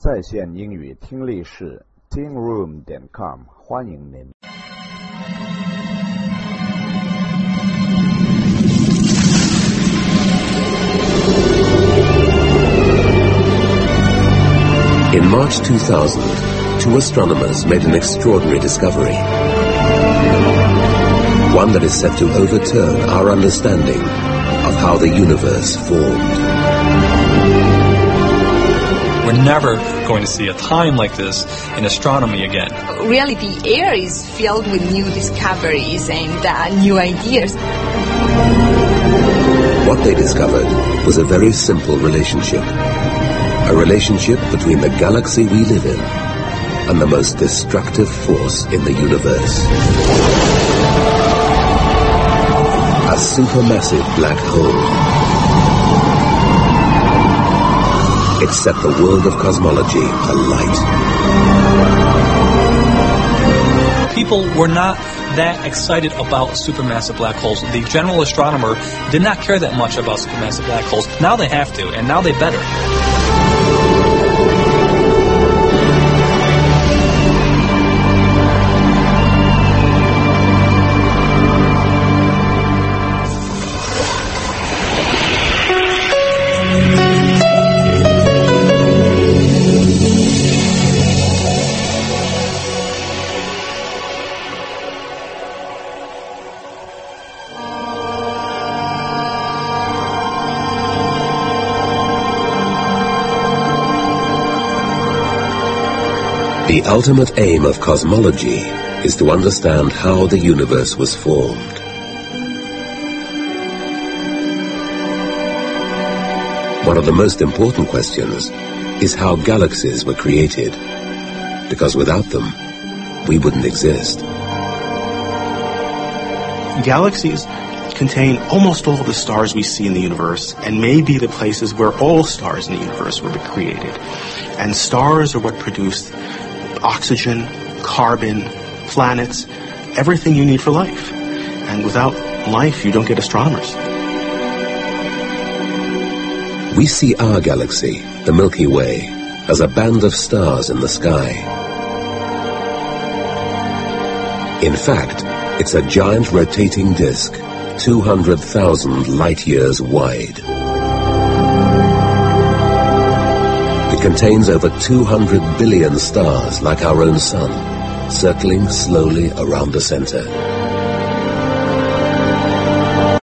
在线英语听力室 tingroom.com 欢迎您。 In March 2000, two astronomers made an extraordinary discovery. One that is set to overturn our understanding of how the universe formed. We're never going to see a time like this in astronomy again. Really, the air is filled with new discoveries and new ideas. What they discovered was a very simple relationship. A relationship between the galaxy we live in and the most destructive force in the universe. A supermassive black hole. It set the world of cosmology alight. People were not that excited about supermassive black holes. The general astronomer did not care that much about supermassive black holes. Now they have to, and now they better. The ultimate aim of cosmology is to understand how the universe was formed. One of the most important questions is how galaxies were created, because without them, we wouldn't exist. Galaxies contain almost all the stars we see in the universe and may be the places where all stars in the universe were created. And stars are what produce oxygen, carbon, planets, everything you need for life. And without life, you don't get astronomers. We see our galaxy, the Milky Way, as a band of stars in the sky. In fact, it's a giant rotating disk, 200,000 light years wide. It contains over 200 billion stars like our own sun, circling slowly around the center.